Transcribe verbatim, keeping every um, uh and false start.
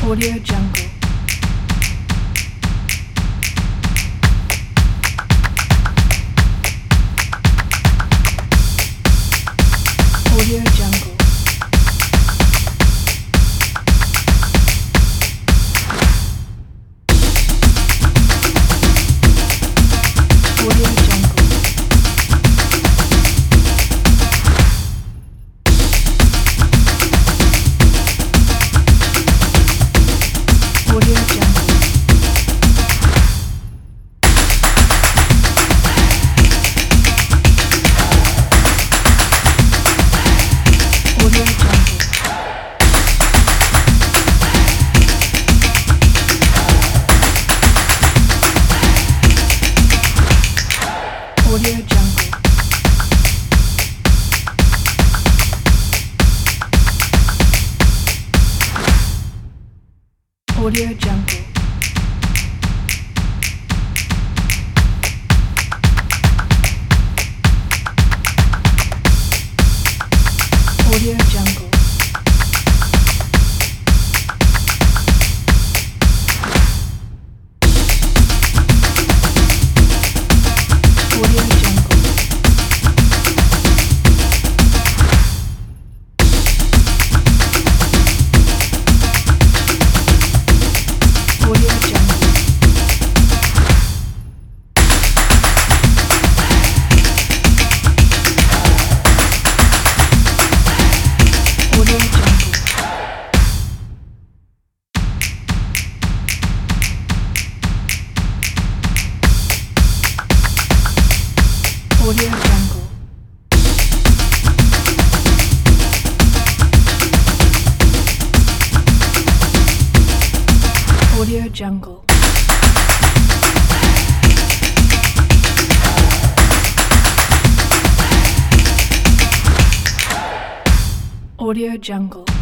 Audio Jungle. Audio Jungle. Audio Jungle. Audio Jungle. Audio Jungle. Audio Jungle. Audio Jungle. Audio Jungle. Audio Jungle. Audio Jungle. Audio Jungle. Audio Jungle. Audio Jungle. Audio Jungle.